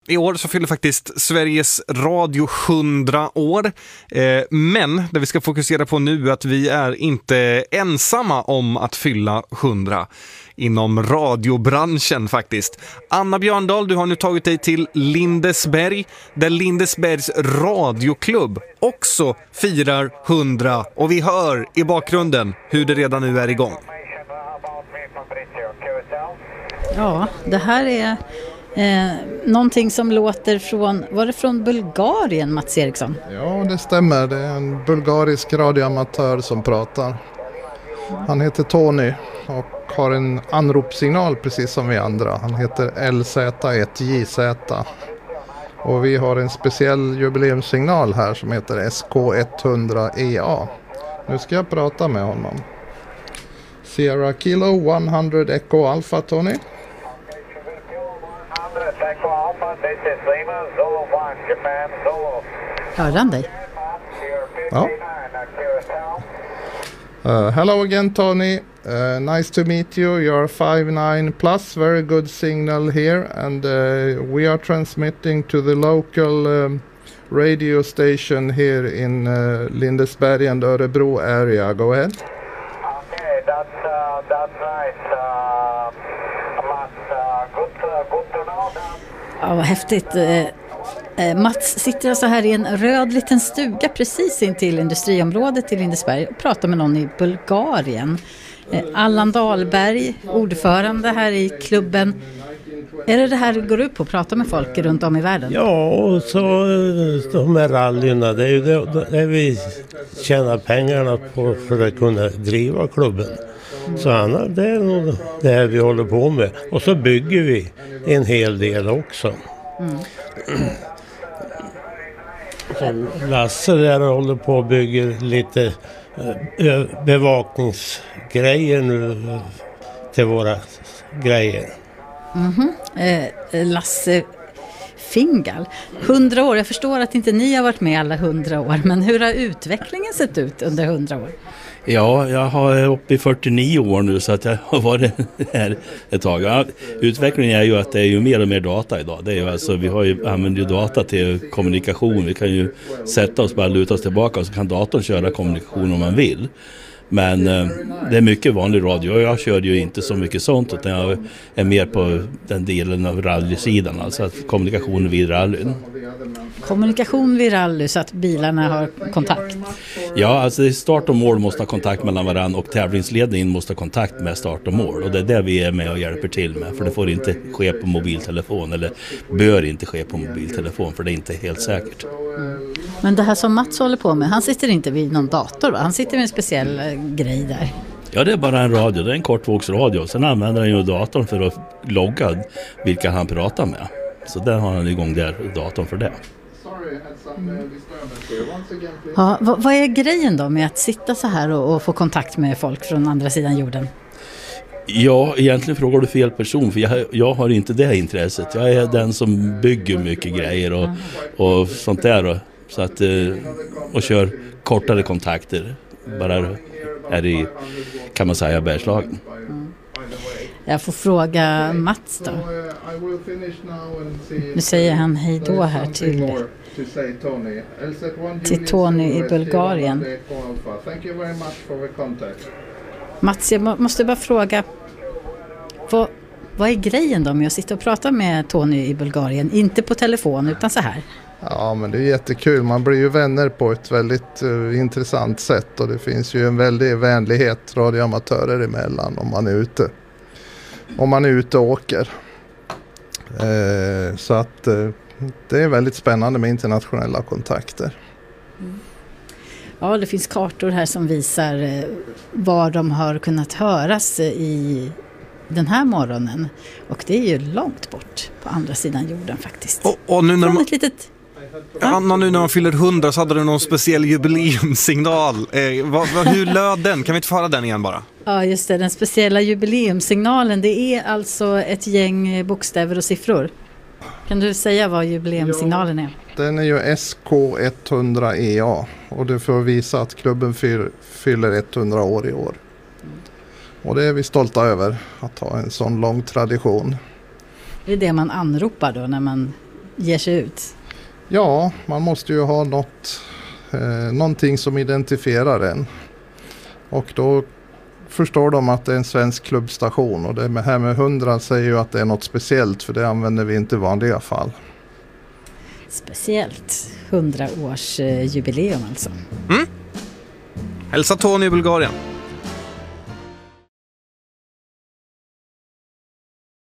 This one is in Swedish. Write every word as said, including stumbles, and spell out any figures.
I år så fyller faktiskt Sveriges Radio hundra år, eh, men det vi ska fokusera på nu är att vi är inte ensamma om att fylla hundra inom radiobranschen faktiskt. Anna Björndal, du har nu tagit dig till Lindesberg, där Lindesbergs radioklubb också firar hundra, och vi hör i bakgrunden hur det redan nu är igång. Ja, det här är Eh, någonting som låter från, var det från Bulgarien, Mats Eriksson? Ja, det stämmer. Det är en bulgarisk radioamatör som pratar. Han heter Tony och har en anropssignal precis som vi andra. Han heter L Z ett J Z. Och vi har en speciell jubileumssignal här som heter S K hundra E A. Nu ska jag prata med honom. Sierra Kilo hundra Echo Alpha, Tony. Hör han dig? Ja. Uh, hello again, Tony. Uh, nice to meet you. You're five nine plus. Very good signal here. And uh, we are transmitting to the local um, radio station here in uh, Lindesberg and Örebro area. Go ahead. Okay, that's, uh, that's right. Uh, Mats, uh, good, uh, good to know that. Ja, vad häftigt. Eh, Mats sitter alltså här i en röd liten stuga precis in till industriområdet i Lindesberg och pratar med någon i Bulgarien. Eh, Allan Dahlberg, ordförande här i klubben. Är det det här du går ut på, att prata med folk runt om i världen? Ja, och så de här rallyna, det är ju det, det vi tjänar pengarna på för att kunna driva klubben. Mm. Så Anna, det är nog det här vi håller på med. Och så bygger vi en hel del också. Mm. Så Lasse där håller på och bygger lite äh, bevakningsgrejer nu till våra grejer. Mm-hmm. Eh, Lasse Fingal, hundra år. Jag förstår att inte ni har varit med alla hundra år, men hur har utvecklingen sett ut under hundra år? Ja, jag har uppe i fyrtionio år nu, så att jag har varit här ett tag. Ja, utvecklingen är ju att det är ju mer och mer data idag. Det är ju alltså, vi har ju, använder ju data till kommunikation. Vi kan ju sätta oss, bara luta oss tillbaka, och så kan datorn köra kommunikation om man vill. Men eh, det är mycket vanlig radio, och jag kör ju inte så mycket sånt, utan jag är mer på den delen av rallysidan, alltså att kommunikation vid rallyn. Kommunikation vid rally, så att bilarna har kontakt? Ja, alltså start och mål måste ha kontakt mellan varandra, och tävlingsledningen måste ha kontakt med start och mål, och det är det vi är med och hjälper till med, för det får inte ske på mobiltelefon, eller bör inte ske på mobiltelefon, för det är inte helt säkert. Mm. Men det här som Mats håller på med, han sitter inte vid någon dator, va? Han sitter med en speciell grej där. Ja, det är bara en radio, det är en kortvågsradio. Sen använder han ju datorn för att logga vilka han pratar med. Så där har han igång där datorn för det. Mm. Ja, vad, vad är grejen då med att sitta så här och, och få kontakt med folk från andra sidan jorden? Ja, egentligen frågar du fel person, för jag, jag har inte det intresset. Jag är den som bygger mycket grejer och, och sånt där. Och, så att, och kör kortare kontakter. Bara är i, kan man säga, Bergslagen. Mm. Jag får fråga Mats då. Nu säger han hej då här till, till Tony i Bulgarien. Mats, jag måste bara fråga, vad, vad är grejen då med att sitta och prata med Tony i Bulgarien? Inte på telefon, utan så här. Ja, men det är jättekul. Man blir ju vänner på ett väldigt uh, intressant sätt, och det finns ju en väldig vänlighet radioamatörer emellan om man är ute. Om man är ute och åker. Uh, så att uh, det är väldigt spännande med internationella kontakter. Mm. Ja, det finns kartor här som visar uh, var de har kunnat höras uh, i den här morgonen. Och det är ju långt bort på andra sidan jorden faktiskt. Och, och nu när man... ett litet... Anna, nu när man fyller hundra så hade du någon speciell jubileumssignal. Eh, vad, vad, hur löd den? Kan vi inte föra den igen bara? Ja, just det. Den speciella jubileumssignalen, det är alltså ett gäng bokstäver och siffror. Kan du säga vad jubileumssignalen är? Den är ju S K hundra E A, och det får visa att klubben fyr, fyller hundra år i år. Mm. Och det är vi stolta över, att ha en sån lång tradition. Det är det man anropar då när man ger sig ut? Ja, man måste ju ha något, eh, någonting som identifierar en. Och då förstår de att det är en svensk klubbstation. Och det här med hundra säger ju att det är något speciellt, för det använder vi inte i vanliga fall. Speciellt. hundra års eh, jubileum alltså. Mm. Hälsa Tony i Bulgarien.